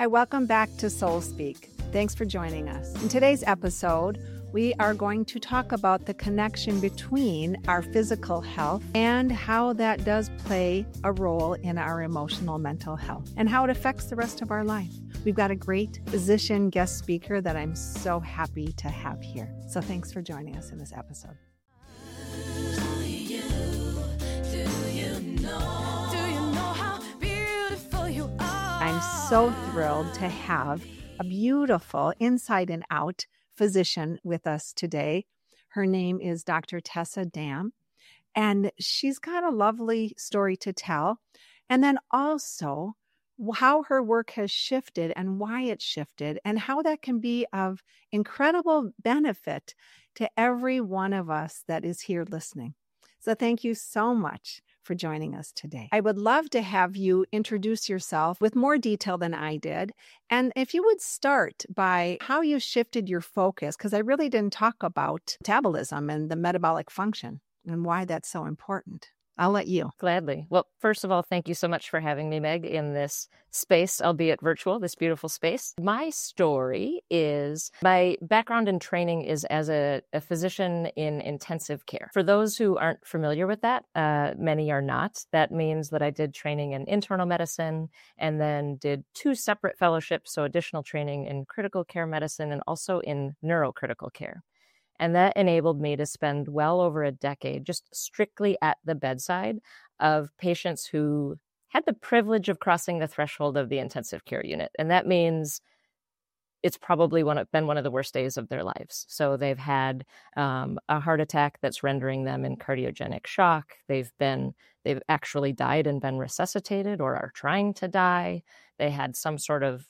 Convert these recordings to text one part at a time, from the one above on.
Hi, welcome back to Soul Speak. Thanks for joining us. In today's episode, we are going to talk about the connection between our physical health and how that does play a role in our emotional mental health and how it affects the rest of our life. We've got a great physician guest speaker that I'm so happy to have here. So thanks for joining us in this episode. I'm so thrilled to have a beautiful inside and out physician with us today. Her name is Dr. Tessa Dam, and she's got a lovely story to tell. And then also how her work has shifted and why it shifted and how that can be of incredible benefit to every one of us that is here listening. So thank you so much for joining us today. I would love to have you introduce yourself with more detail than I did. And if you would start by how you shifted your focus, because I really didn't talk about metabolism and the metabolic function and why that's so important. I'll let you. Gladly. Well, first of all, thank you so much for having me, Meg, in this space, albeit virtual, this beautiful space. My story is my background and training is as a physician in intensive care. For those who aren't familiar with that, many are not. That means that I did training in internal medicine and then did 2 separate fellowships, so additional training in critical care medicine and also in neurocritical care. And that enabled me to spend well over a decade just strictly at the bedside of patients who had the privilege of crossing the threshold of the intensive care unit. And that means it's probably been one of the worst days of their lives. So they've had a heart attack that's rendering them in cardiogenic shock. They've actually died and been resuscitated or are trying to die. They had some sort of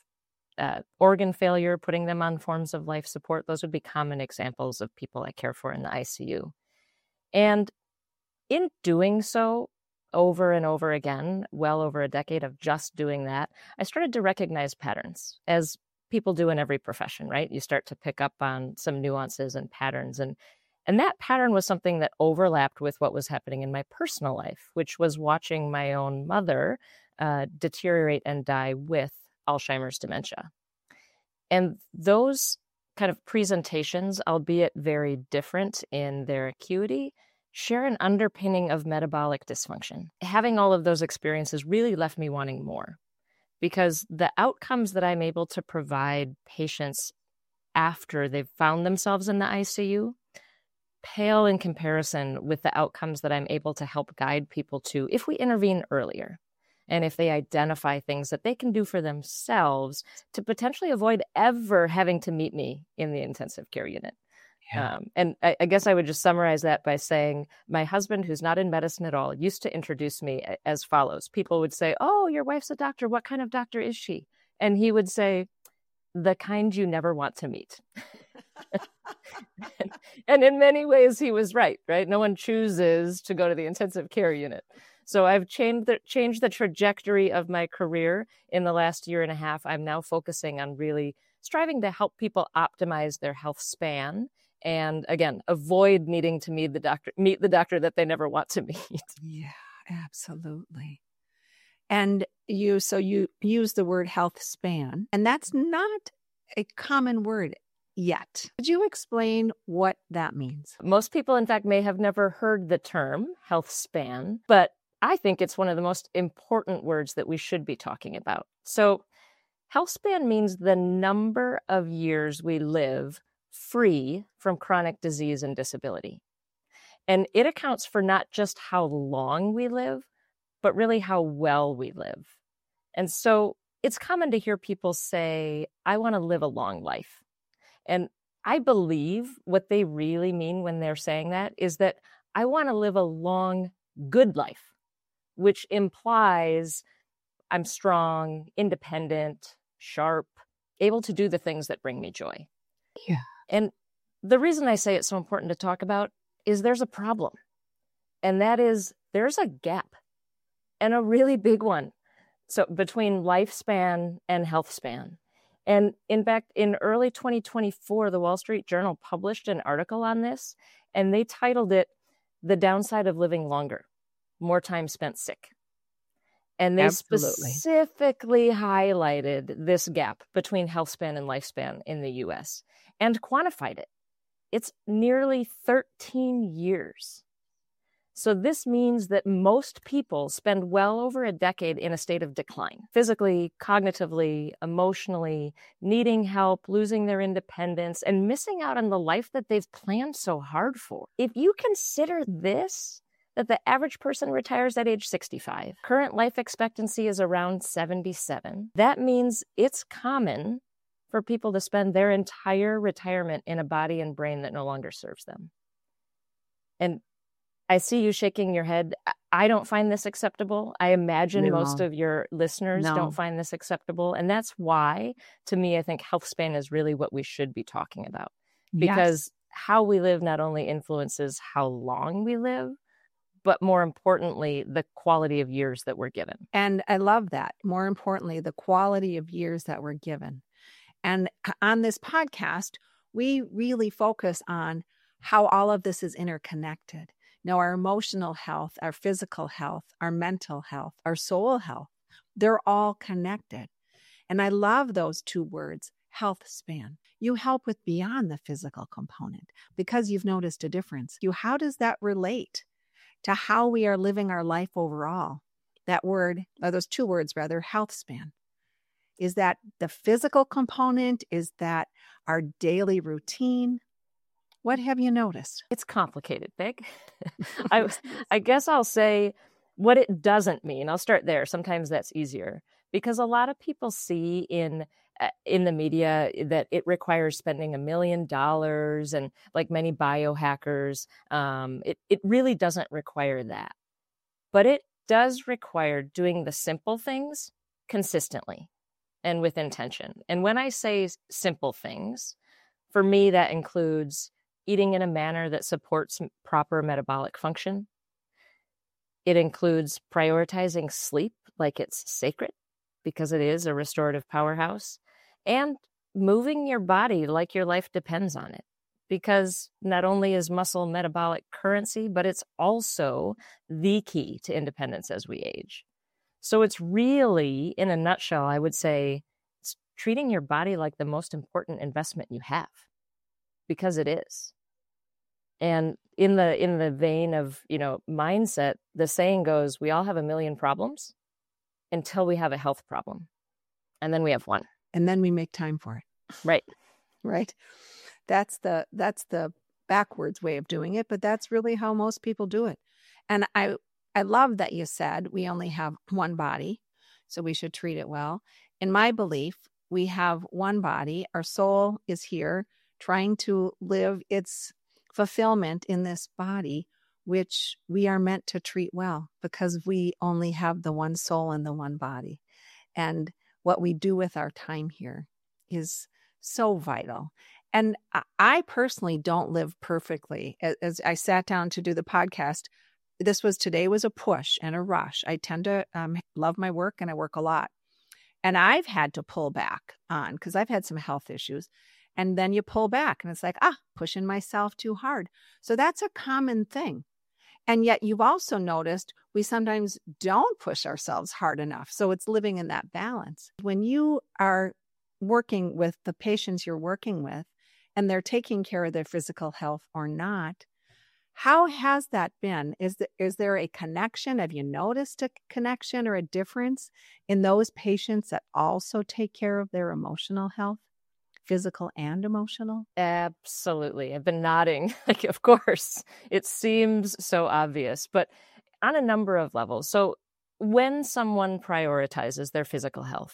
organ failure, putting them on forms of life support. Those would be common examples of people I care for in the ICU. And in doing so over and over again, well over a decade of just doing that, I started to recognize patterns, as people do in every profession, right? You start to pick up on some nuances and patterns. And that pattern was something that overlapped with what was happening in my personal life, which was watching my own mother deteriorate and die with Alzheimer's dementia. And those kind of presentations, albeit very different in their acuity, share an underpinning of metabolic dysfunction. Having all of those experiences really left me wanting more, because the outcomes that I'm able to provide patients after they've found themselves in the ICU pale in comparison with the outcomes that I'm able to help guide people to if we intervene earlier. And if they identify things that they can do for themselves to potentially avoid ever having to meet me in the intensive care unit. Yeah. And I guess I would just summarize that by saying my husband, who's not in medicine at all, used to introduce me as follows. People would say, "Oh, your wife's a doctor. What kind of doctor is she?" And he would say, "The kind you never want to meet." And in many ways, he was right? No one chooses to go to the intensive care unit. So I've changed the trajectory of my career in the last year and a half. I'm now focusing on really striving to help people optimize their health span and, again, avoid needing to meet the doctor that they never want to meet. Yeah, absolutely. And you use the word health span, and that's not a common word yet. Could you explain what that means? Most people, in fact, may have never heard the term health span, but I think it's one of the most important words that we should be talking about. So health span means the number of years we live free from chronic disease and disability. And it accounts for not just how long we live, but really how well we live. And so it's common to hear people say, "I want to live a long life." And I believe what they really mean when they're saying that is that I want to live a long, good life, which implies I'm strong, independent, sharp, able to do the things that bring me joy. Yeah. And the reason I say it's so important to talk about is there's a problem. And that is there's a gap, and a really big one, so between lifespan and health span. And in fact, in early 2024, the Wall Street Journal published an article on this, and they titled it "The Downside of Living Longer: More Time Spent Sick." And they Absolutely. specifically highlighted this gap between health span and lifespan in the US and quantified it. It's nearly 13 years. So this means that most people spend well over a decade in a state of decline, physically, cognitively, emotionally, needing help, losing their independence, and missing out on the life that they've planned so hard for. If you consider this, that the average person retires at age 65, current life expectancy is around 77, that means it's common for people to spend their entire retirement in a body and brain that no longer serves them. And I see you shaking your head. I don't find this acceptable. I imagine most of your listeners don't find this acceptable. And that's why, to me, I think health span is really what we should be talking about. Because how we live not only influences how long we live, but more importantly, the quality of years that we're given. And I love that. More importantly, the quality of years that we're given. And on this podcast, we really focus on how all of this is interconnected. Our emotional health, our physical health, our mental health, our soul health, they're all connected. And I love those two words, health span. You help with beyond the physical component because you've noticed a difference. How does that relate to how we are living our life overall? That word, or those two words rather, health span. Is that the physical component? Is that our daily routine? What have you noticed? It's complicated, Big. I guess I'll say what it doesn't mean. I'll start there. Sometimes that's easier because a lot of people see in the media that it requires spending $1 million and like many biohackers, it really doesn't require that. But it does require doing the simple things consistently and with intention. And when I say simple things, for me, that includes eating in a manner that supports proper metabolic function. It includes prioritizing sleep like it's sacred, because it is a restorative powerhouse, and moving your body like your life depends on it, because not only is muscle metabolic currency, but it's also the key to independence as we age. So it's really, in a nutshell, I would say, it's treating your body like the most important investment you have. Because it is. And in the vein of, mindset, the saying goes, we all have a million problems until we have a health problem. And then we have one. And then we make time for it. Right. Right. That's the backwards way of doing it, but that's really how most people do it. And I love that you said we only have one body, so we should treat it well. In my belief, we have one body. Our soul is here, trying to live its fulfillment in this body, which we are meant to treat well because we only have the one soul and the one body. And what we do with our time here is so vital. And I personally don't live perfectly. As I sat down to do the podcast, today was a push and a rush. I tend to love my work and I work a lot. And I've had to pull back on because I've had some health issues. And then you pull back and it's like, pushing myself too hard. So that's a common thing. And yet you've also noticed we sometimes don't push ourselves hard enough. So it's living in that balance. When you are working with the patients you're working with and they're taking care of their physical health or not, how has that been? Is there a connection? Have you noticed a connection or a difference in those patients that also take care of their emotional health? Physical and emotional? Absolutely. I've been nodding. Like, of course, it seems so obvious, but on a number of levels. So when someone prioritizes their physical health,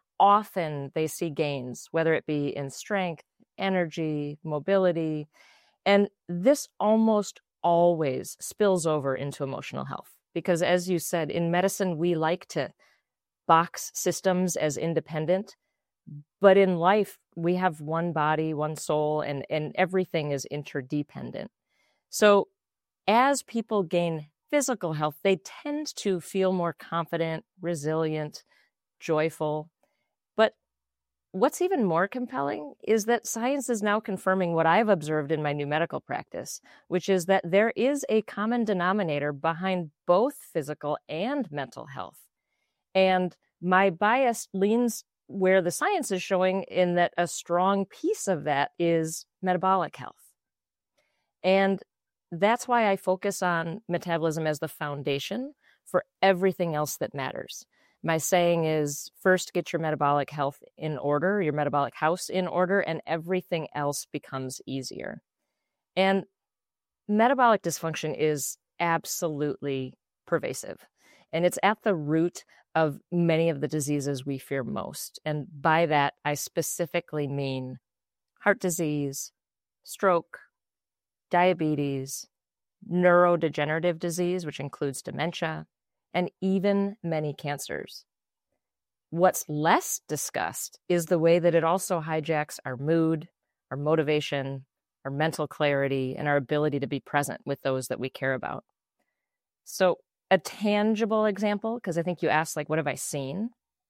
often they see gains, whether it be in strength, energy, mobility, and this almost always spills over into emotional health. Because as you said, in medicine, we like to box systems as independent. But in life, we have one body, one soul, and everything is interdependent. So as people gain physical health, they tend to feel more confident, resilient, joyful. But what's even more compelling is that science is now confirming what I've observed in my new medical practice, which is that there is a common denominator behind both physical and mental health. And my bias leans where the science is showing, in that a strong piece of that is metabolic health. And that's why I focus on metabolism as the foundation for everything else that matters. My saying is, first get your metabolic health in order, your metabolic house in order, and everything else becomes easier. And metabolic dysfunction is absolutely pervasive. And it's at the root of many of the diseases we fear most. And by that, I specifically mean heart disease, stroke, diabetes, neurodegenerative disease, which includes dementia, and even many cancers. What's less discussed is the way that it also hijacks our mood, our motivation, our mental clarity, and our ability to be present with those that we care about. So a tangible example, because I think you asked, like, what have I seen?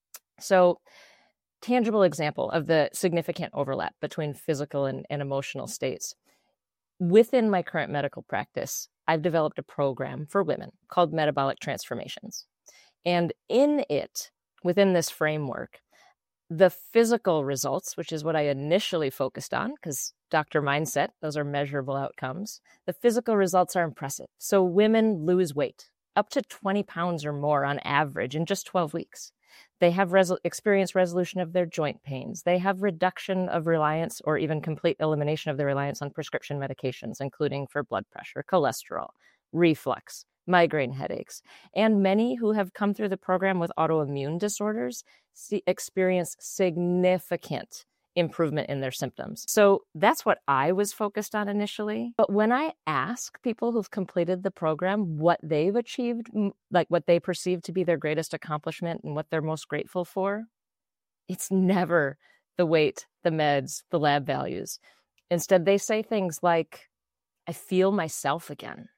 So tangible example of the significant overlap between physical and emotional states. Within my current medical practice, I've developed a program for women called Metabolic Transformations. And in it, within this framework, the physical results, which is what I initially focused on, because doctor mindset, those are measurable outcomes. The physical results are impressive. So women lose weight, up to 20 pounds or more on average in just 12 weeks. They have experienced resolution of their joint pains. They have reduction of reliance or even complete elimination of their reliance on prescription medications, including for blood pressure, cholesterol, reflux, migraine headaches. And many who have come through the program with autoimmune disorders experience significant improvement in their symptoms. So that's what I was focused on initially. But when I ask people who've completed the program what they've achieved, like what they perceive to be their greatest accomplishment and what they're most grateful for, it's never the weight, the meds, the lab values. Instead, they say things like, I feel myself again,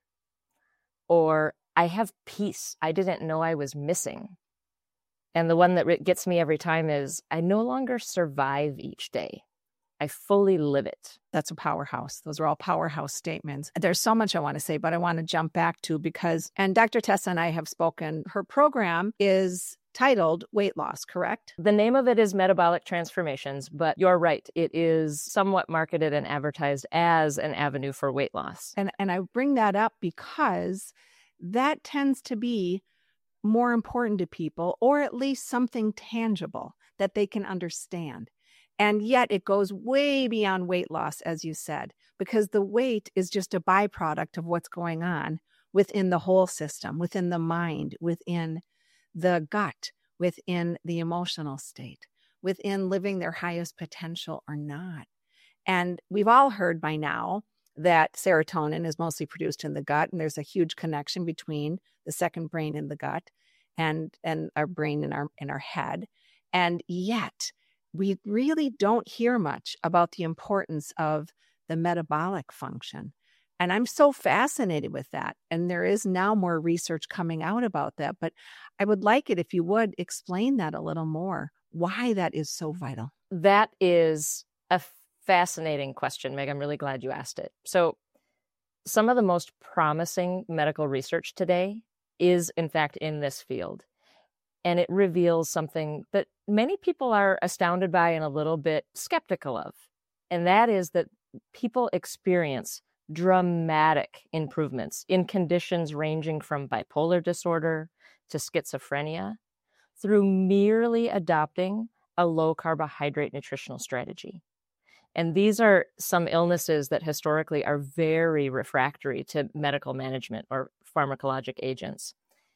or I have peace I didn't know I was missing. And the one that gets me every time is, I no longer survive each day. I fully live it. That's a powerhouse. Those are all powerhouse statements. There's so much I want to say, but I want to jump back to and Dr. Tessa and I have spoken. Her program is titled Weight Loss, correct? The name of it is Metabolic Transformations, but you're right. It is somewhat marketed and advertised as an avenue for weight loss. And I bring that up because that tends to be more important to people, or at least something tangible that they can understand. And yet it goes way beyond weight loss, as you said, because the weight is just a byproduct of what's going on within the whole system, within the mind, within the gut, within the emotional state, within living their highest potential or not. And we've all heard by now that serotonin is mostly produced in the gut, and there's a huge connection between the second brain in the gut and our brain in our head. And yet we really don't hear much about the importance of the metabolic function. And I'm so fascinated with that. And there is now more research coming out about that. But I would like it if you would explain that a little more, why that is so vital. That is a fascinating question, Meg. I'm really glad you asked it. So some of the most promising medical research today is, in fact, in this field. And it reveals something that many people are astounded by and a little bit skeptical of. And that is that people experience dramatic improvements in conditions ranging from bipolar disorder to schizophrenia through merely adopting a low carbohydrate nutritional strategy. And these are some illnesses that historically are very refractory to medical management or pharmacologic agents.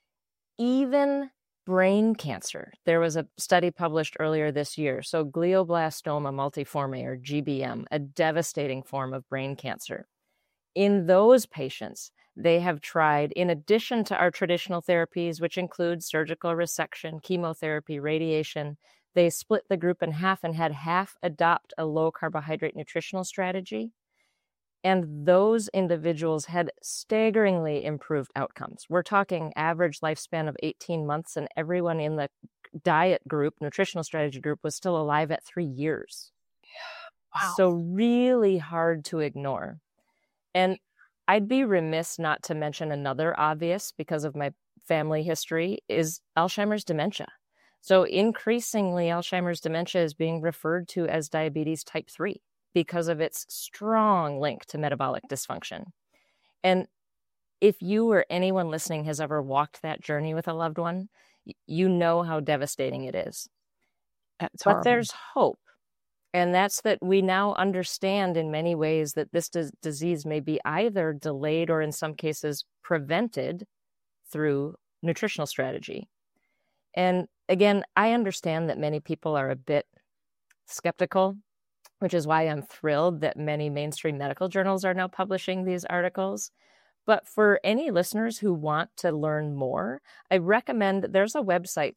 Even brain cancer. There was a study published earlier this year. So glioblastoma multiforme, or GBM, a devastating form of brain cancer. In those patients, they have tried, in addition to our traditional therapies, which include surgical resection, chemotherapy, radiation, they split the group in half and had half adopt a low carbohydrate nutritional strategy. And those individuals had staggeringly improved outcomes. We're talking average lifespan of 18 months, and everyone in the diet group, nutritional strategy group, was still alive at 3 years. Wow. So really hard to ignore. And I'd be remiss not to mention another obvious, because of my family history, is Alzheimer's dementia. So increasingly, Alzheimer's dementia is being referred to as diabetes type 3 because of its strong link to metabolic dysfunction. And if you or anyone listening has ever walked that journey with a loved one, you know how devastating it is. But there's hope. And that's that we now understand in many ways that this disease may be either delayed or in some cases prevented through nutritional strategy. And again, I understand that many people are a bit skeptical, which is why I'm thrilled that many mainstream medical journals are now publishing these articles. But for any listeners who want to learn more, I recommend there's a website,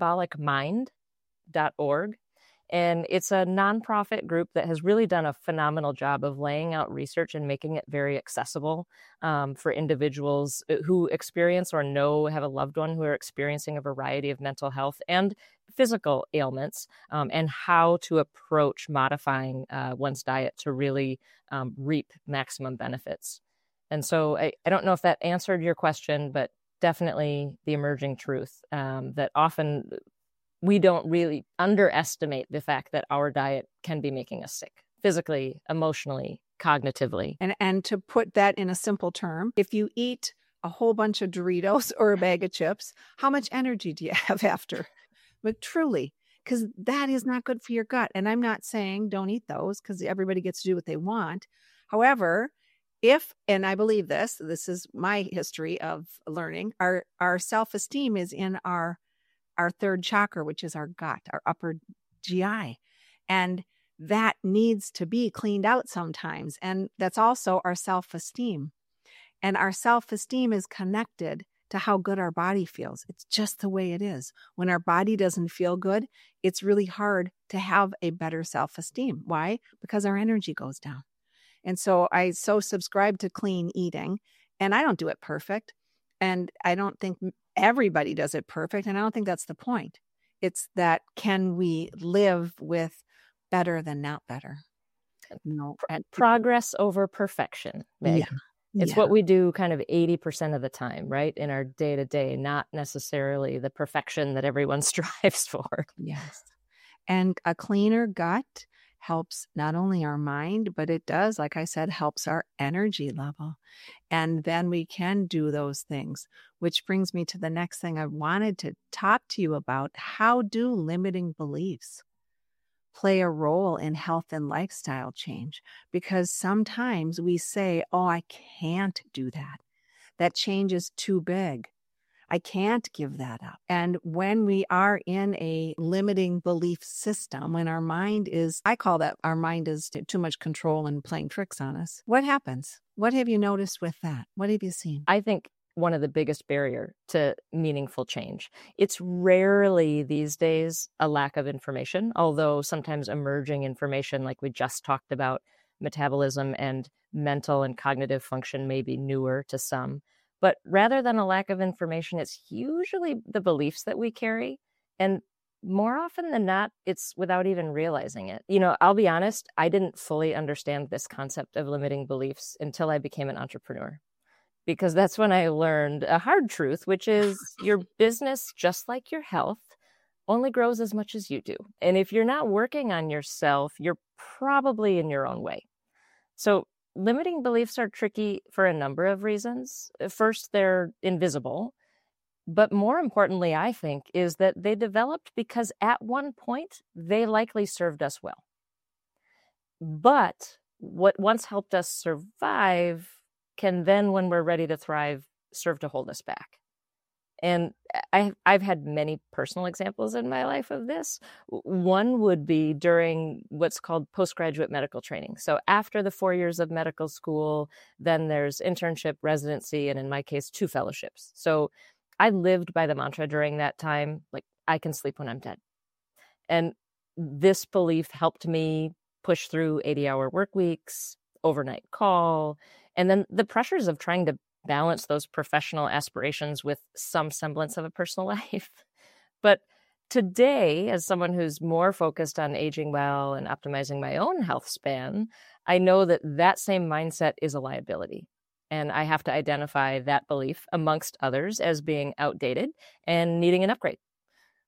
metabolicmind.org. And it's a nonprofit group that has really done a phenomenal job of laying out research and making it very accessible for individuals who experience or have a loved one who are experiencing a variety of mental health and physical ailments, and how to approach modifying one's diet to really reap maximum benefits. And so I don't know if that answered your question, but definitely the emerging truth that often we don't really underestimate the fact that our diet can be making us sick physically, emotionally, cognitively. And to put that in a simple term, if you eat a whole bunch of Doritos or a bag of chips, how much energy do you have after? But truly, because that is not good for your gut. And I'm not saying don't eat those because everybody gets to do what they want. However, and I believe this is my history of learning, our self-esteem is in our third chakra, which is our gut, our upper GI. And that needs to be cleaned out sometimes. And that's also our self-esteem. And our self-esteem is connected to how good our body feels. It's just the way it is. When our body doesn't feel good, it's really hard to have a better self-esteem. Why? Because our energy goes down. And so I subscribe to clean eating, and I don't do it perfect. And I don't think everybody does it perfect. And I don't think that's the point. It's that, can we live with better than not better? Progress over perfection, Meg. Yeah. It's what we do kind of 80% of the time, right? In our day-to-day, not necessarily the perfection that everyone strives for. Yes. And a cleaner gut helps not only our mind, but it does, like I said, helps our energy level. And then we can do those things, which brings me to the next thing I wanted to talk to you about. How do limiting beliefs play a role in health and lifestyle change? Because sometimes we say, oh, I can't do that. That change is too big. I can't give that up. And when we are in a limiting belief system, when our mind is, I call that our mind is too much control and playing tricks on us, what happens? What have you noticed with that? What have you seen? I think one of the biggest barrier to meaningful change. It's rarely these days a lack of information, although sometimes emerging information like we just talked about, metabolism and mental and cognitive function may be newer to some. But rather than a lack of information, it's usually the beliefs that we carry. And more often than not, it's without even realizing it. I'll be honest, I didn't fully understand this concept of limiting beliefs until I became an entrepreneur. Because that's when I learned a hard truth, which is your business, just like your health, only grows as much as you do. And if you're not working on yourself, you're probably in your own way. So limiting beliefs are tricky for a number of reasons. First, they're invisible. But more importantly, I think, is that they developed because at one point, they likely served us well. But what once helped us survive can then, when we're ready to thrive, serve to hold us back. And I've had many personal examples in my life of this. One would be during what's called postgraduate medical training. So after the 4 years of medical school, then there's internship, residency, and in my case, 2 fellowships. So I lived by the mantra during that time, like, I can sleep when I'm dead. And this belief helped me push through 80-hour work weeks, overnight call, and then the pressures of trying to balance those professional aspirations with some semblance of a personal life. But today, as someone who's more focused on aging well and optimizing my own health span, I know that that same mindset is a liability. And I have to identify that belief, amongst others, as being outdated and needing an upgrade.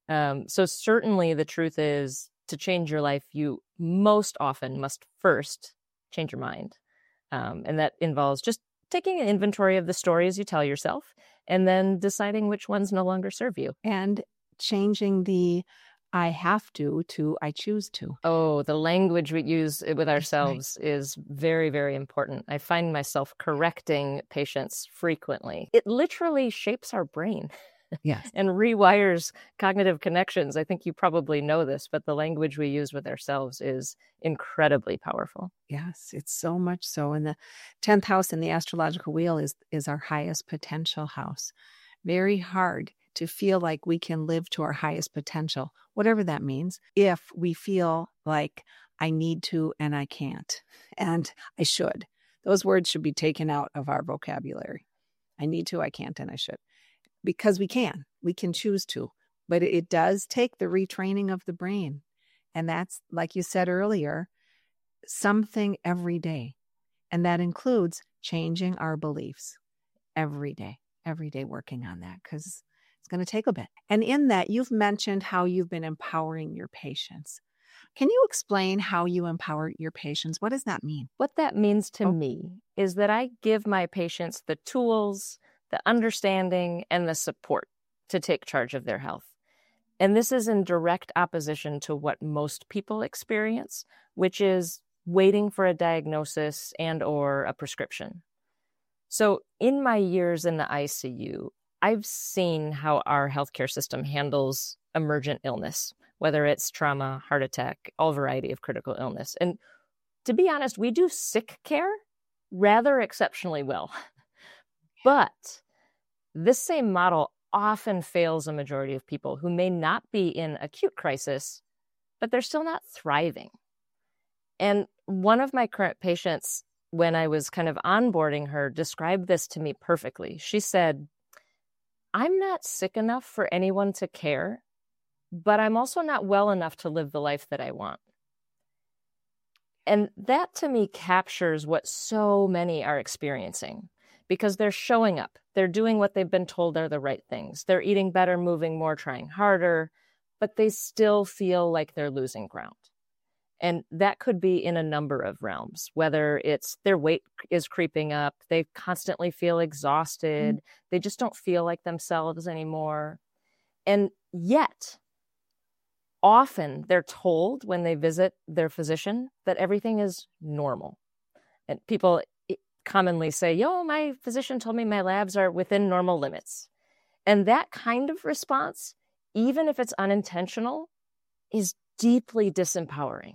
So certainly the truth is, to change your life, you most often must first change your mind. And that involves just taking an inventory of the stories you tell yourself and then deciding which ones no longer serve you. And changing the I have to I choose to. Oh, the language we use with ourselves is very, very important. I find myself correcting patients frequently. It literally shapes our brain. Yes. And rewires cognitive connections. I think you probably know this, but the language we use with ourselves is incredibly powerful. Yes, it's so much so. And the 10th house in the astrological wheel is our highest potential house. Very hard to feel like we can live to our highest potential, whatever that means, if we feel like I need to and I can't and I should. Those words should be taken out of our vocabulary. I need to, I can't, and I should. Because we can choose to, but it does take the retraining of the brain. And that's, like you said earlier, something every day. And that includes changing our beliefs every day working on that, because it's going to take a bit. And in that, you've mentioned how you've been empowering your patients. Can you explain how you empower your patients? What does that mean? What that means to me is that I give my patients the tools, the understanding, and the support to take charge of their health. And this is in direct opposition to what most people experience, which is waiting for a diagnosis and or a prescription. So in my years in the ICU, I've seen how our healthcare system handles emergent illness, whether it's trauma, heart attack, all variety of critical illness. And to be honest, we do sick care rather exceptionally well. But this same model often fails a majority of people who may not be in acute crisis, but they're still not thriving. And one of my current patients, when I was kind of onboarding her, described this to me perfectly. She said, I'm not sick enough for anyone to care, but I'm also not well enough to live the life that I want. And that to me captures what so many are experiencing, because they're showing up. They're doing what they've been told are the right things. They're eating better, moving more, trying harder, but they still feel like they're losing ground. And that could be in a number of realms, whether it's their weight is creeping up, they constantly feel exhausted, they just don't feel like themselves anymore. And yet, often they're told when they visit their physician that everything is normal. And people commonly say, my physician told me my labs are within normal limits. And that kind of response, even if it's unintentional, is deeply disempowering.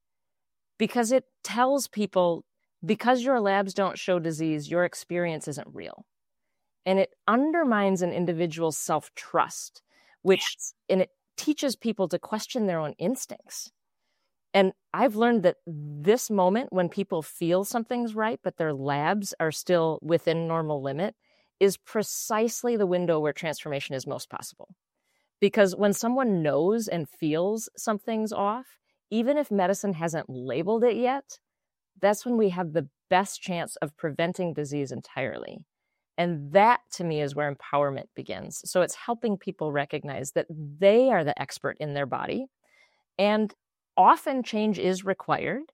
Because it tells people, because your labs don't show disease, your experience isn't real. And it undermines an individual's self-trust, and it teaches people to question their own instincts. And I've learned that this moment when people feel something's right, but their labs are still within normal limit, is precisely the window where transformation is most possible. Because when someone knows and feels something's off, even if medicine hasn't labeled it yet, that's when we have the best chance of preventing disease entirely. And that, to me, is where empowerment begins. So it's helping people recognize that they are the expert in their body. And often change is required.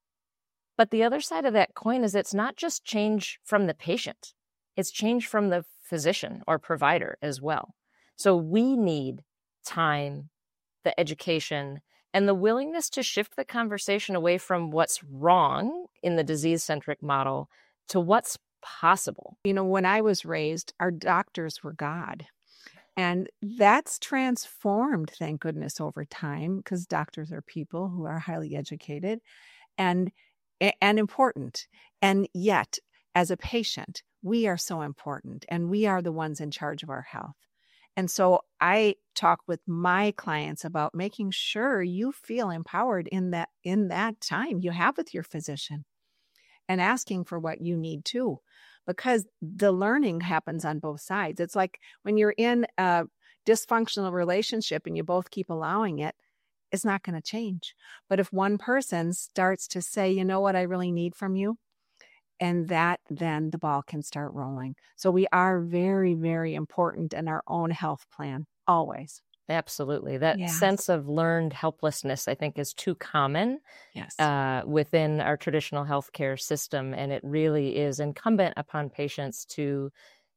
But the other side of that coin is it's not just change from the patient. It's change from the physician or provider as well. So we need time, the education, and the willingness to shift the conversation away from what's wrong in the disease-centric model to what's possible. When I was raised, our doctors were God. And that's transformed, thank goodness, over time, because doctors are people who are highly educated and important. And yet, as a patient, we are so important, and we are the ones in charge of our health. And so I talk with my clients about making sure you feel empowered in that time you have with your physician, and asking for what you need too, because the learning happens on both sides. It's like when you're in a dysfunctional relationship and you both keep allowing it, it's not going to change. But if one person starts to say, you know what I really need from you, and then the ball can start rolling. So we are very, very important in our own health plan, always. Absolutely. That Yes. sense of learned helplessness, I think, is too common Yes. within our traditional healthcare system. And it really is incumbent upon patients to,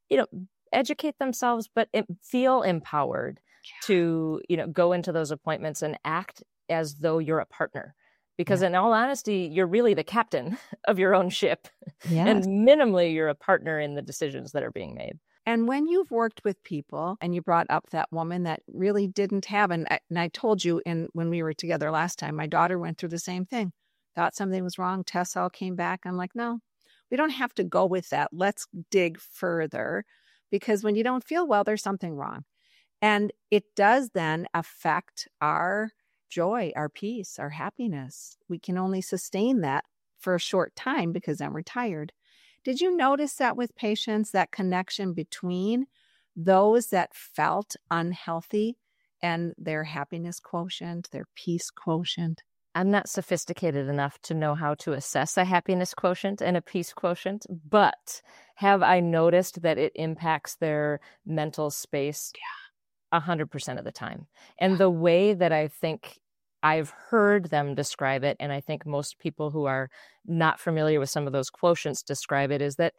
educate themselves, but feel empowered to, go into those appointments and act as though you're a partner. Because in all honesty, you're really the captain of your own ship. Yes. And minimally, you're a partner in the decisions that are being made. And when you've worked with people and you brought up that woman that really didn't have, and I told you when we were together last time, my daughter went through the same thing, thought something was wrong. Tests all came back. I'm like, no, we don't have to go with that. Let's dig further, because when you don't feel well, there's something wrong. And it does then affect our joy, our peace, our happiness. We can only sustain that for a short time because then we're tired. Did you notice that with patients, that connection between those that felt unhealthy and their happiness quotient, their peace quotient? I'm not sophisticated enough to know how to assess a happiness quotient and a peace quotient, but have I noticed that it impacts their mental space 100% of the time? And the way that I think I've heard them describe it, and I think most people who are not familiar with some of those quotients describe it, is that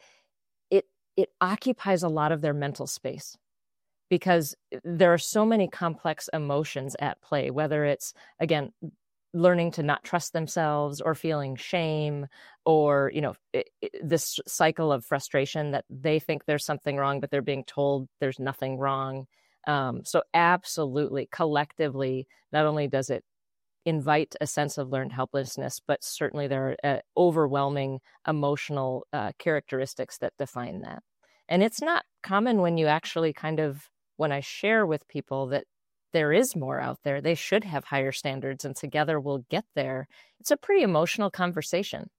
it occupies a lot of their mental space, because there are so many complex emotions at play, whether it's, again, learning to not trust themselves or feeling shame, or, this cycle of frustration that they think there's something wrong, but they're being told there's nothing wrong. So absolutely, collectively, not only does it invite a sense of learned helplessness, but certainly there are overwhelming emotional characteristics that define that. And it's not common when you actually when I share with people that there is more out there, they should have higher standards and together we'll get there. It's a pretty emotional conversation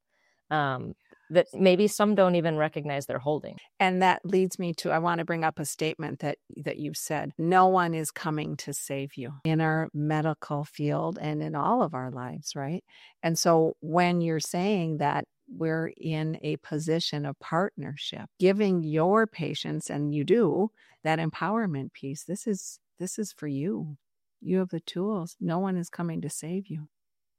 that maybe some don't even recognize they're holding. And that leads me to, I want to bring up a statement that you've said. No one is coming to save you in our medical field and in all of our lives, right? And so when you're saying that we're in a position of partnership, giving your patients, and you do, that empowerment piece, this is for you. You have the tools. No one is coming to save you.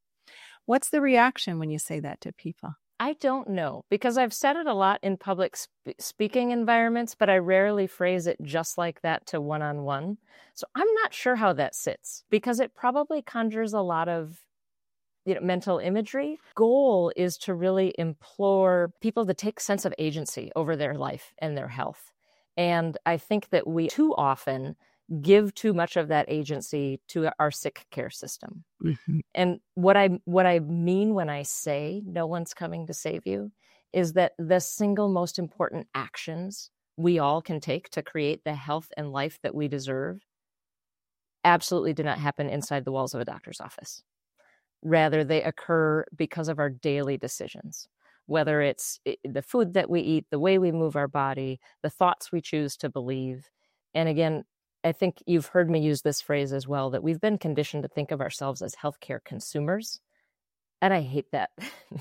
What's the reaction when you say that to people? I don't know, because I've said it a lot in public speaking environments, but I rarely phrase it just like that to one-on-one. So I'm not sure how that sits, because it probably conjures a lot of mental imagery. Goal is to really implore people to take sense of agency over their life and their health. And I think that we too often give too much of that agency to our sick care system. Mm-hmm. And what I mean when I say no one's coming to save you is that the single most important actions we all can take to create the health and life that we deserve absolutely do not happen inside the walls of a doctor's office. Rather, they occur because of our daily decisions, whether it's the food that we eat, the way we move our body, the thoughts we choose to believe. And again, I think you've heard me use this phrase as well, that we've been conditioned to think of ourselves as healthcare consumers. And I hate that.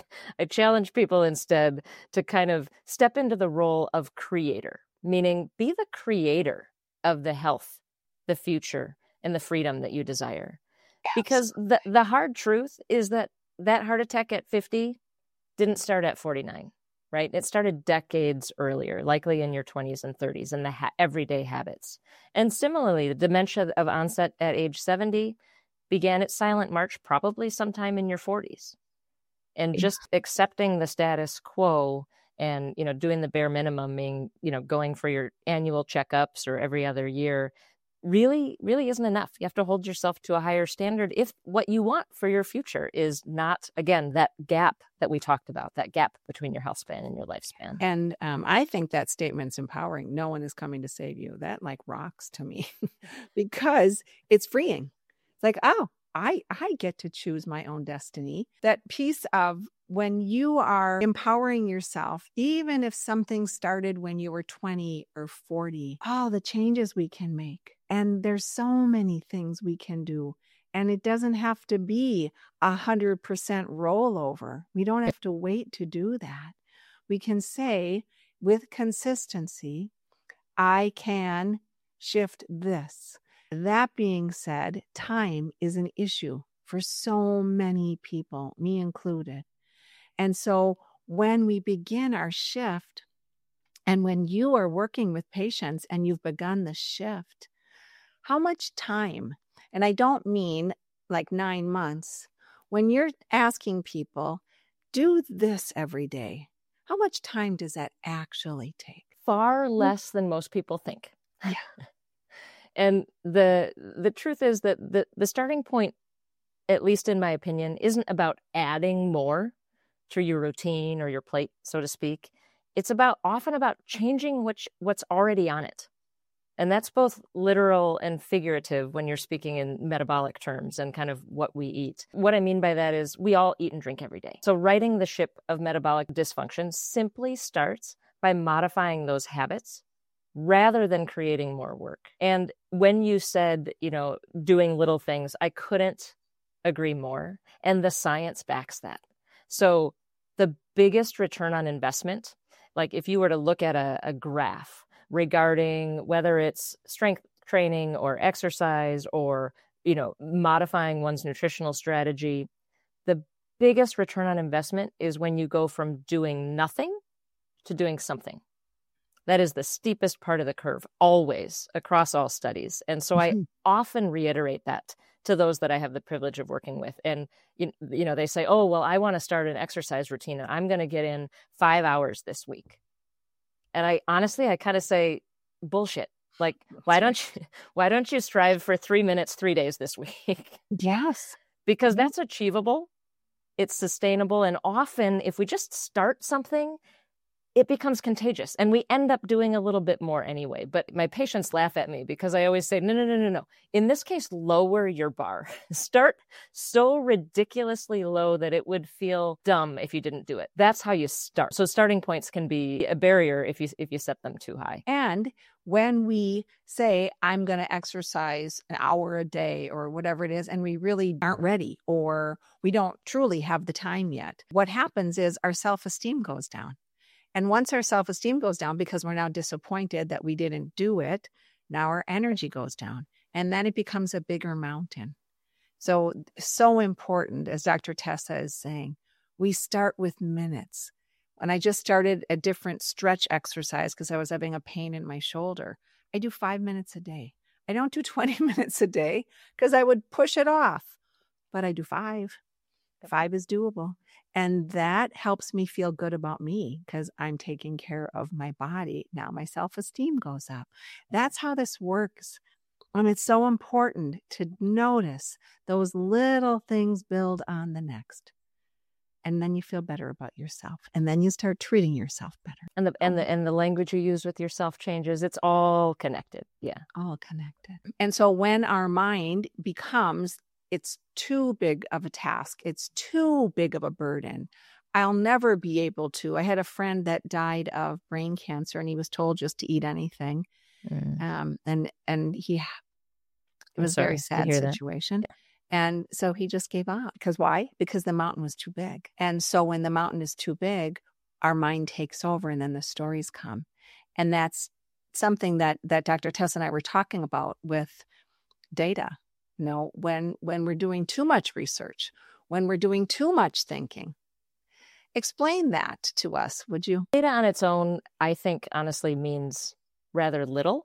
I challenge people instead to kind of step into the role of creator, meaning be the creator of the health, the future, and the freedom that you desire. Because the hard truth is that heart attack at 50 didn't start at 49. Right? It started decades earlier, likely in your 20s and 30s, and the everyday habits. And similarly, the dementia of onset at age 70 began its silent march probably sometime in your 40s. And just accepting the status quo and, doing the bare minimum, meaning, going for your annual checkups or every other year, really isn't enough. You have to hold yourself to a higher standard if what you want for your future is not, again, that gap that we talked about, that gap between your health span and your lifespan. And I think that statement's empowering. No one is coming to save you. That rocks to me because it's freeing. It's like, oh, I get to choose my own destiny. That piece of when you are empowering yourself, even if something started when you were 20 or 40, all the changes we can make. And there's so many things we can do. And it doesn't have to be 100% rollover. We don't have to wait to do that. We can say with consistency, I can shift this. That being said, time is an issue for so many people, me included. And so when we begin our shift, and when you are working with patients and you've begun the shift, how much time, and I don't mean like 9 months, when you're asking people, do this every day, how much time does that actually take? Far less than most people think. Yeah. And the truth is that the starting point, at least in my opinion, isn't about adding more to your routine or your plate, so to speak. It's often about changing what's already on it. And that's both literal and figurative when you're speaking in metabolic terms and kind of what we eat. What I mean by that is we all eat and drink every day. So righting the ship of metabolic dysfunction simply starts by modifying those habits rather than creating more work. And when you said, doing little things, I couldn't agree more. And the science backs that. So the biggest return on investment, like if you were to look at a graph regarding whether it's strength training or exercise or, modifying one's nutritional strategy, the biggest return on investment is when you go from doing nothing to doing something. That is the steepest part of the curve, always, across all studies. And so I often reiterate that to those that I have the privilege of working with. And, they say, oh, well, I want to start an exercise routine and I'm going to get in 5 hours this week. And I kind of say, bullshit. Like, why don't you strive for 3 minutes, 3 days this week? Yes. Because that's achievable. It's sustainable. And often if we just start something, it becomes contagious and we end up doing a little bit more anyway. But my patients laugh at me because I always say, no. In this case, lower your bar. Start so ridiculously low that it would feel dumb if you didn't do it. That's how you start. So starting points can be a barrier if you set them too high. And when we say, I'm going to exercise an hour a day or whatever it is, and we really aren't ready or we don't truly have the time yet, what happens is our self-esteem goes down. And once our self-esteem goes down because we're now disappointed that we didn't do it, now our energy goes down and then it becomes a bigger mountain. So important, as Dr. Tessa is saying, we start with minutes. When I just started a different stretch exercise because I was having a pain in my shoulder, I do 5 minutes a day. I don't do 20 minutes a day because I would push it off, but I do 5. 5 is doable. And that helps me feel good about me because I'm taking care of my body. Now my self-esteem goes up. That's how this works. And it's so important to notice those little things build on the next. And then you feel better about yourself. And then you start treating yourself better. And the language you use with yourself changes. It's all connected. Yeah. All connected. And so when our mind becomes it's too big of a task, it's too big of a burden, I'll never be able to. I had a friend that died of brain cancer and he was told just to eat anything. And it was a very sad situation. Yeah. And so he just gave up. Because why? Because the mountain was too big. And so when the mountain is too big, our mind takes over and then the stories come. And that's something that Dr. Tessa and I were talking about with data. When we're doing too much research, when we're doing too much thinking. Explain that to us, would you? Data on its own, I think, honestly means rather little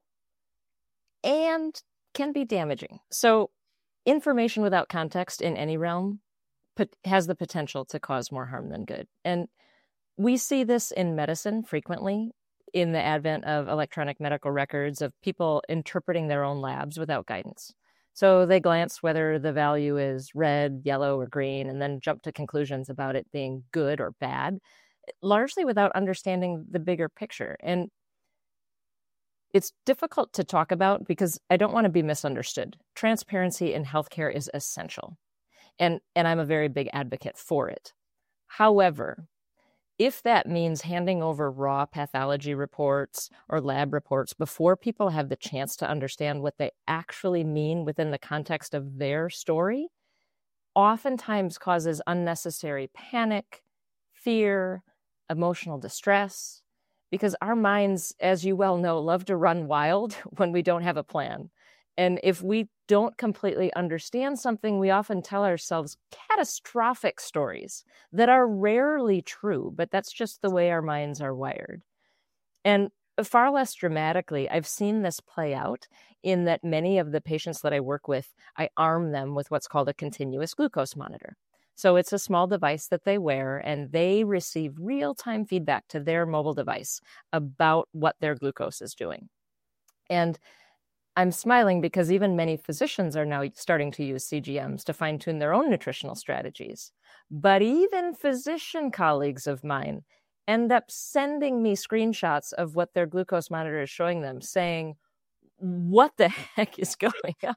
and can be damaging. So information without context in any realm has the potential to cause more harm than good. And we see this in medicine frequently in the advent of electronic medical records of people interpreting their own labs without guidance. So they glance whether the value is red, yellow, or green, and then jump to conclusions about it being good or bad, largely without understanding the bigger picture. And it's difficult to talk about because I don't want to be misunderstood. Transparency in healthcare is essential, and I'm a very big advocate for it. However, if that means handing over raw pathology reports or lab reports before people have the chance to understand what they actually mean within the context of their story, oftentimes causes unnecessary panic, fear, emotional distress, because our minds, as you well know, love to run wild when we don't have a plan. And if we don't completely understand something, we often tell ourselves catastrophic stories that are rarely true, but that's just the way our minds are wired. And far less dramatically, I've seen this play out in that many of the patients that I work with, I arm them with what's called a continuous glucose monitor. So it's a small device that they wear, and they receive real-time feedback to their mobile device about what their glucose is doing. And I'm smiling because even many physicians are now starting to use CGMs to fine-tune their own nutritional strategies. But even physician colleagues of mine end up sending me screenshots of what their glucose monitor is showing them, saying, what the heck is going on?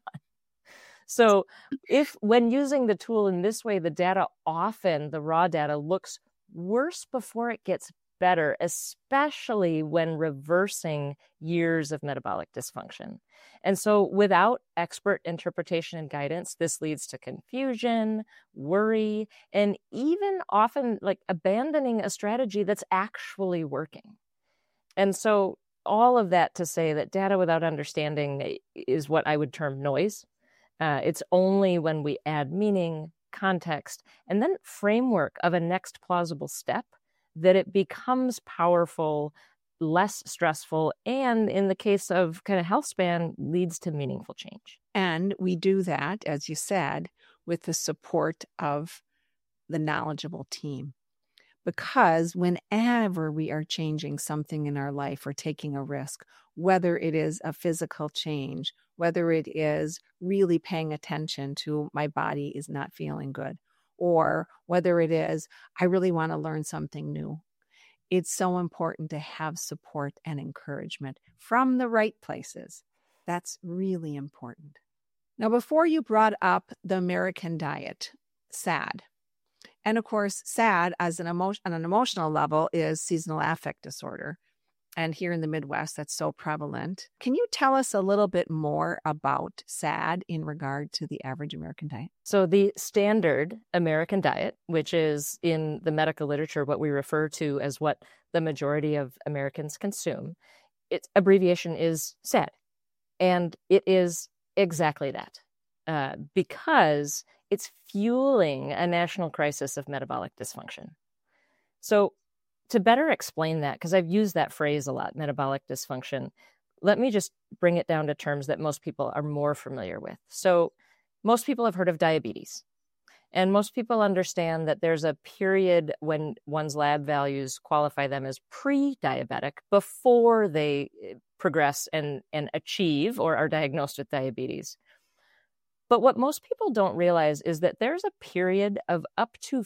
So when using the tool in this way, the data often, the raw data, looks worse before it gets better, especially when reversing years of metabolic dysfunction. And so without expert interpretation and guidance, this leads to confusion, worry, and even often like abandoning a strategy that's actually working. And so all of that to say that data without understanding is what I would term noise. It's only when we add meaning, context, and then framework of a next plausible step that it becomes powerful, less stressful, and in the case of kind of health span, leads to meaningful change. And we do that, as you said, with the support of the knowledgeable team. Because whenever we are changing something in our life or taking a risk, whether it is a physical change, whether it is really paying attention to my body is not feeling good, or whether it is, I really want to learn something new. It's so important to have support and encouragement from the right places. That's really important. Now, before you brought up the American diet, SAD. And of course, SAD as on an emotional level is seasonal affect disorder. And here in the Midwest, that's so prevalent. Can you tell us a little bit more about SAD in regard to the average American diet? So the standard American diet, which is in the medical literature what we refer to as what the majority of Americans consume, its abbreviation is SAD. And it is exactly that, because it's fueling a national crisis of metabolic dysfunction. So to better explain that, because I've used that phrase a lot, metabolic dysfunction, let me just bring it down to terms that most people are more familiar with. So most people have heard of diabetes. And most people understand that there's a period when one's lab values qualify them as pre-diabetic before they progress and achieve or are diagnosed with diabetes. But what most people don't realize is that there's a period of up to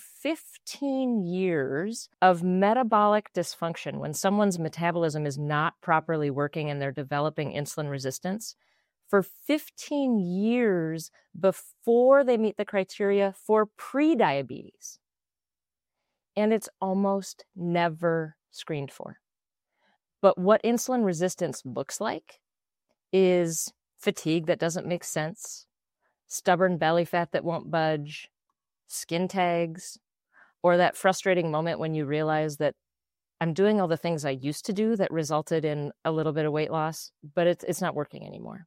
15 years of metabolic dysfunction when someone's metabolism is not properly working and they're developing insulin resistance for 15 years before they meet the criteria for prediabetes. And it's almost never screened for. But what insulin resistance looks like is fatigue that doesn't make sense, stubborn belly fat that won't budge, skin tags, or that frustrating moment when you realize that I'm doing all the things I used to do that resulted in a little bit of weight loss, but it's not working anymore.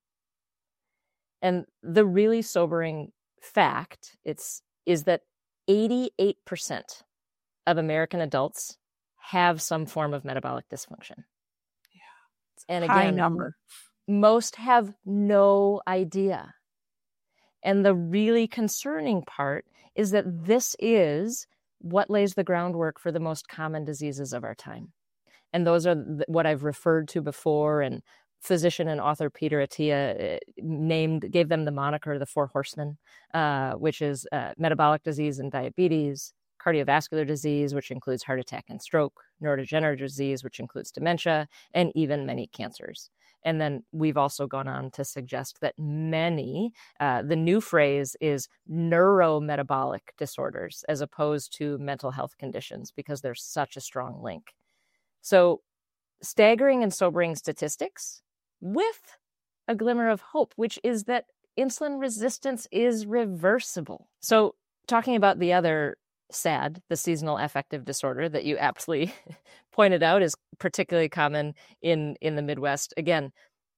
And the really sobering fact is that 88% of American adults have some form of metabolic dysfunction. Yeah, it's and a high again, number. Most have no idea. And the really concerning part is that this is what lays the groundwork for the most common diseases of our time. And those are what I've referred to before, and physician and author Peter Attia gave them the moniker, the Four Horsemen, which is metabolic disease and diabetes, cardiovascular disease, which includes heart attack and stroke, neurodegenerative disease, which includes dementia, and even many cancers. And then we've also gone on to suggest that many, the new phrase is neurometabolic disorders, as opposed to mental health conditions, because there's such a strong link. So staggering and sobering statistics with a glimmer of hope, which is that insulin resistance is reversible. So talking about the other SAD, the seasonal affective disorder that you aptly pointed out is particularly common in the Midwest. Again,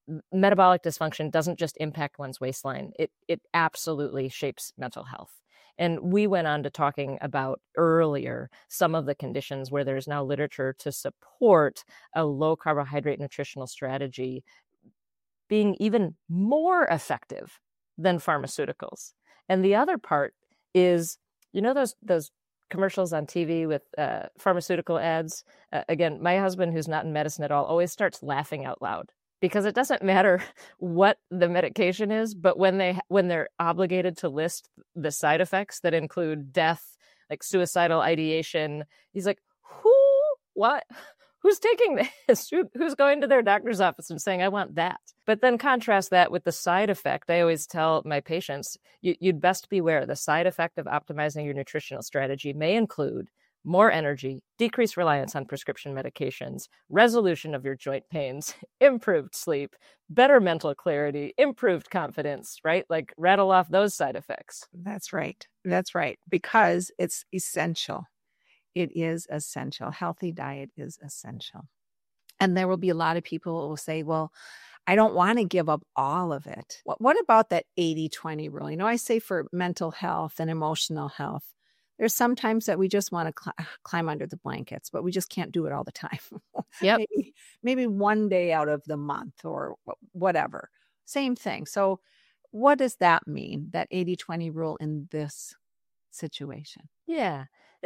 metabolic dysfunction doesn't just impact one's waistline. It absolutely shapes mental health. And we went on to talking about earlier some of the conditions where there's now literature to support a low carbohydrate nutritional strategy being even more effective than pharmaceuticals. And the other part is, those commercials on TV with pharmaceutical ads. Again, my husband, who's not in medicine at all, always starts laughing out loud, because it doesn't matter what the medication is, but when they're obligated to list the side effects that include death, like suicidal ideation, he's like, what? Who's taking this? Who's going to their doctor's office and saying, I want that? But then contrast that with the side effect. I always tell my patients, you'd best beware. The side effect of optimizing your nutritional strategy may include more energy, decreased reliance on prescription medications, resolution of your joint pains, improved sleep, better mental clarity, improved confidence, right? Like rattle off those side effects. That's right. That's right. Because it's essential. It is essential. Healthy diet is essential. And there will be a lot of people who will say, well, I don't want to give up all of it. What about that 80-20 rule? I say for mental health and emotional health, there's sometimes that we just want to climb under the blankets, but we just can't do it all the time. Yep. maybe one day out of the month or whatever. Same thing. So what does that mean, that 80-20 rule in this situation? Yeah.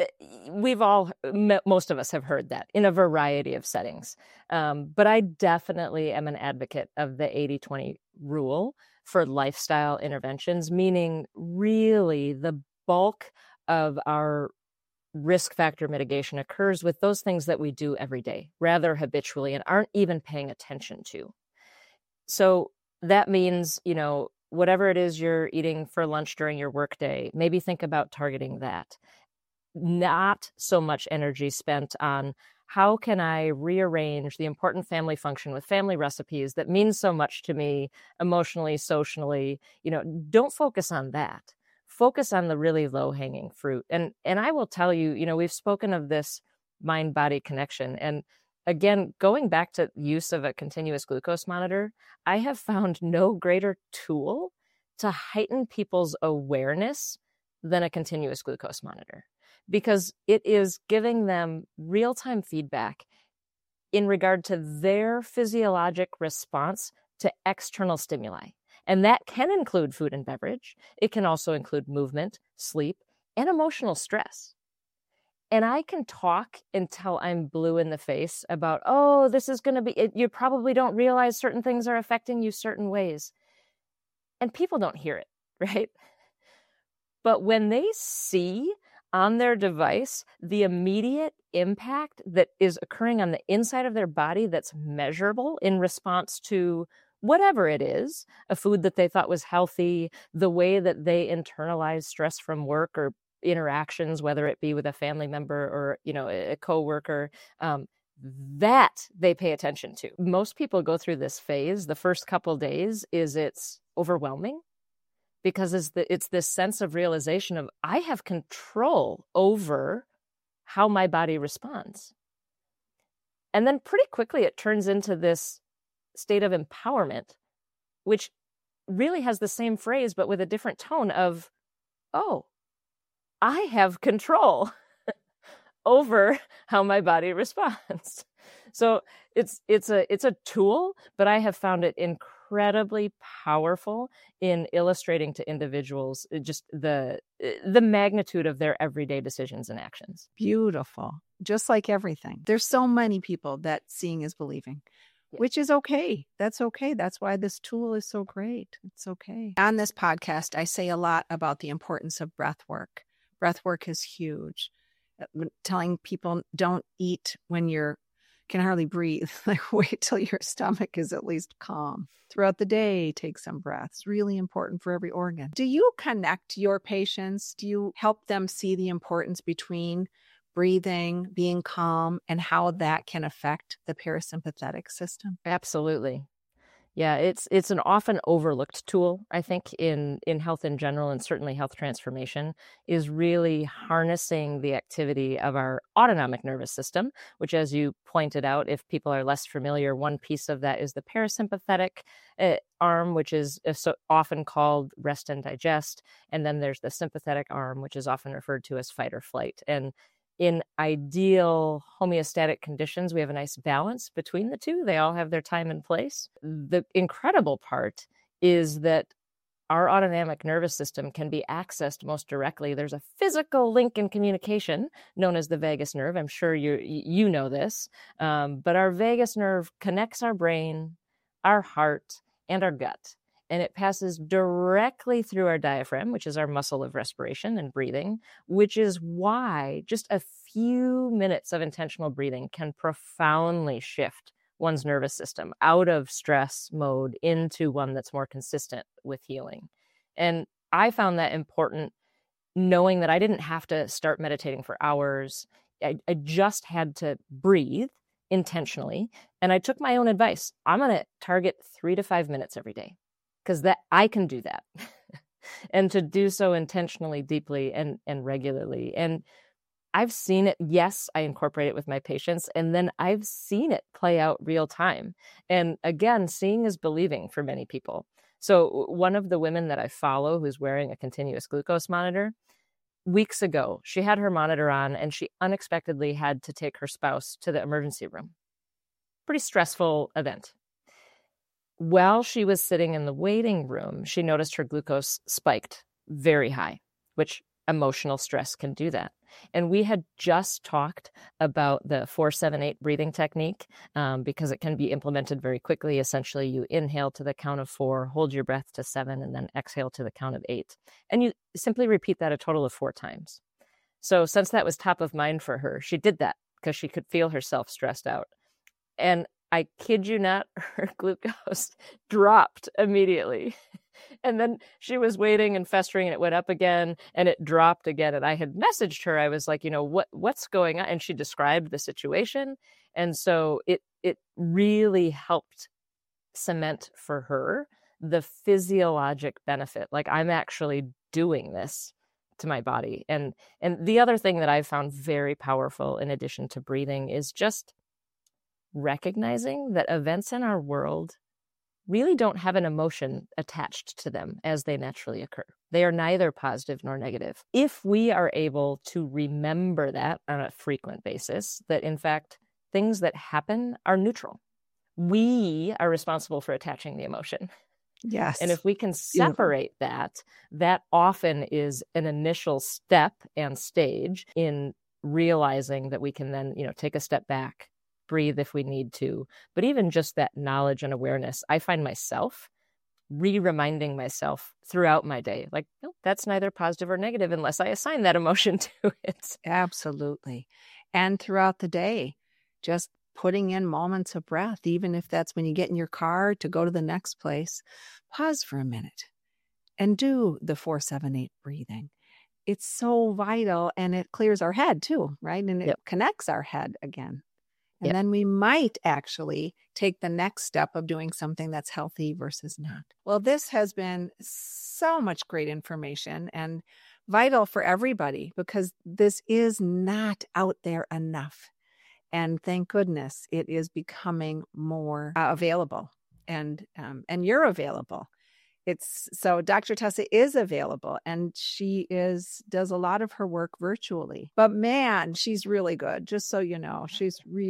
Most of us have heard that in a variety of settings. But I definitely am an advocate of the 80-20 rule for lifestyle interventions, meaning really the bulk of our risk factor mitigation occurs with those things that we do every day, rather habitually, and aren't even paying attention to. So that means, whatever it is you're eating for lunch during your workday, maybe think about targeting that. Not so much energy spent on how can I rearrange the important family function with family recipes that means so much to me emotionally, socially. Don't focus on that. Focus on the really low-hanging fruit. And I will tell you, we've spoken of this mind-body connection. And again, going back to use of a continuous glucose monitor, I have found no greater tool to heighten people's awareness than a continuous glucose monitor, because it is giving them real-time feedback in regard to their physiologic response to external stimuli. And that can include food and beverage. It can also include movement, sleep, and emotional stress. And I can talk until I'm blue in the face about, this is going to be, you probably don't realize certain things are affecting you certain ways. And people don't hear it, right? But when they see on their device the immediate impact that is occurring on the inside of their body that's measurable in response to whatever it is, a food that they thought was healthy, the way that they internalize stress from work or interactions, whether it be with a family member or, a coworker, that they pay attention to. Most people go through this phase. The first couple days it's overwhelming, because it's this sense of realization of I have control over how my body responds. And then pretty quickly it turns into this state of empowerment, which really has the same phrase, but with a different tone of, I have control over how my body responds. So it's a tool, but I have found it incredibly powerful in illustrating to individuals just the magnitude of their everyday decisions and actions. Beautiful. Just like everything. There's so many people that seeing is believing. Which is okay. That's okay. That's why this tool is so great. It's okay. On this podcast, I say a lot about the importance of breath work. Breath work is huge. Telling people don't eat when you can hardly breathe. Like wait till your stomach is at least calm. Throughout the day, take some breaths. Really important for every organ. Do you connect your patients? Do you help them see the importance between breathing, being calm, and how that can affect the parasympathetic system? Absolutely. Yeah, it's an often overlooked tool, I think, in health in general, and certainly health transformation, is really harnessing the activity of our autonomic nervous system, which, as you pointed out, if people are less familiar, one piece of that is the parasympathetic arm, which is so often called rest and digest. And then there's the sympathetic arm, which is often referred to as fight or flight. And in ideal homeostatic conditions, we have a nice balance between the two. They all have their time and place. The incredible part is that our autonomic nervous system can be accessed most directly. There's a physical link in communication known as the vagus nerve. I'm sure you know this, but our vagus nerve connects our brain, our heart, and our gut. And it passes directly through our diaphragm, which is our muscle of respiration and breathing, which is why just a few minutes of intentional breathing can profoundly shift one's nervous system out of stress mode into one that's more consistent with healing. And I found that important, knowing that I didn't have to start meditating for hours. I just had to breathe intentionally. And I took my own advice. I'm going to target 3 to 5 minutes every day, because that I can do that. And to do so intentionally, deeply, and regularly. And I've seen it. Yes, I incorporate it with my patients, and then I've seen it play out real time. And again, seeing is believing for many people. So one of the women that I follow who's wearing a continuous glucose monitor, weeks ago, she had her monitor on and she unexpectedly had to take her spouse to the emergency room. Pretty stressful event. While she was sitting in the waiting room, she noticed her glucose spiked very high, which emotional stress can do that. And we had just talked about the 4-7-8 breathing technique, because it can be implemented very quickly. Essentially, you inhale to the count of 4, hold your breath to 7, and then exhale to the count of 8. And you simply repeat that a total of 4 times. So since that was top of mind for her, she did that because she could feel herself stressed out. And I kid you not, her glucose dropped immediately. And then she was waiting and festering, and it went up again, and it dropped again. And I had messaged her. I was like, what's going on? And she described the situation. And so it really helped cement for her the physiologic benefit. Like, I'm actually doing this to my body. And the other thing that I've found very powerful, in addition to breathing, is just recognizing that events in our world really don't have an emotion attached to them as they naturally occur. They are neither positive nor negative. If we are able to remember that on a frequent basis, that in fact, things that happen are neutral. We are responsible for attaching the emotion. Yes. And if we can separate that often is an initial step and stage in realizing that we can then, take a step back, breathe if we need to. But even just that knowledge and awareness, I find myself reminding myself throughout my day, like, no, that's neither positive or negative unless I assign that emotion to it. Absolutely. And throughout the day, just putting in moments of breath, even if that's when you get in your car to go to the next place, pause for a minute and do the 4-7-8 breathing. It's so vital, and it clears our head too, right? And it connects our head again. And then we might actually take the next step of doing something that's healthy versus not. Well, this has been so much great information and vital for everybody, because this is not out there enough. And thank goodness it is becoming more available, and you're available. So Dr. Tessa is available, and she does a lot of her work virtually. But man, she's really good. Just so you know, she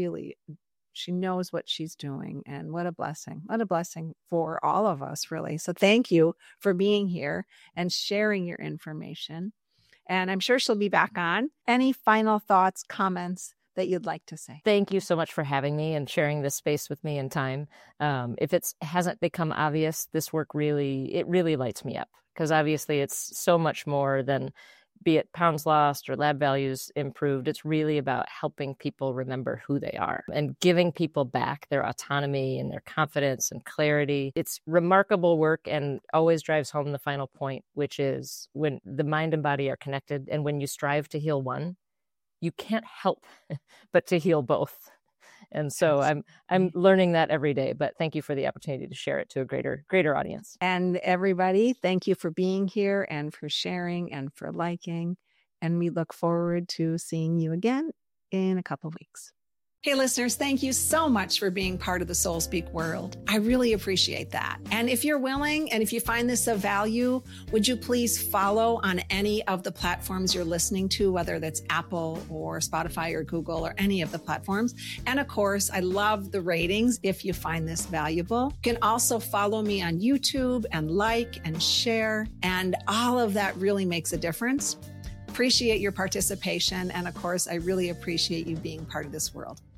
knows what she's doing, and what a blessing. What a blessing for all of us, really. So thank you for being here and sharing your information. And I'm sure she'll be back on. Any final thoughts, comments that you'd like to say? Thank you so much for having me and sharing this space with me and time. If it hasn't become obvious, this work really lights me up, because obviously it's so much more than, be it pounds lost or lab values improved. It's really about helping people remember who they are and giving people back their autonomy and their confidence and clarity. It's remarkable work, and always drives home the final point, which is when the mind and body are connected, and when you strive to heal one, you can't help but to heal both. And so I'm learning that every day, but thank you for the opportunity to share it to a greater audience. And everybody, thank you for being here and for sharing and for liking. And we look forward to seeing you again in a couple of weeks. Hey, listeners, thank you so much for being part of the Soul Speak world. I really appreciate that. And if you're willing, and if you find this of value, would you please follow on any of the platforms you're listening to, whether that's Apple or Spotify or Google or any of the platforms. And of course, I love the ratings if you find this valuable. You can also follow me on YouTube and like and share. And all of that really makes a difference. Appreciate your participation. And of course, I really appreciate you being part of this world.